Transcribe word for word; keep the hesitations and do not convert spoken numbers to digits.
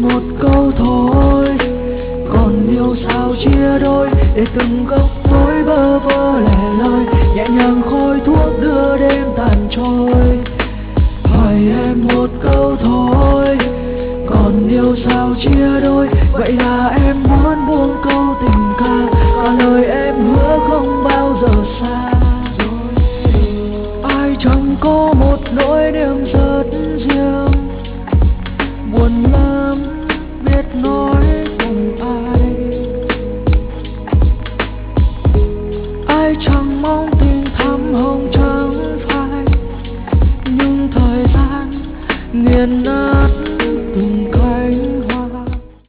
một câu thôi, còn yêu sao chia đôi để từng góc tối bơ vơ lẻ loi, nhẹ nhàng khói thuốc đưa đêm tàn trôi. Hỏi em một câu thôi, còn yêu sao chia đôi, vậy là em muốn buông câu tình ca, cả lời em hứa không bao giờ xa. Ai chẳng có một nỗi niềm rất riêng, buồn lắm biết nói cùng ai. Ai chẳng mong tình thắm hồng trắng phai, nhưng thời gian nghiền nát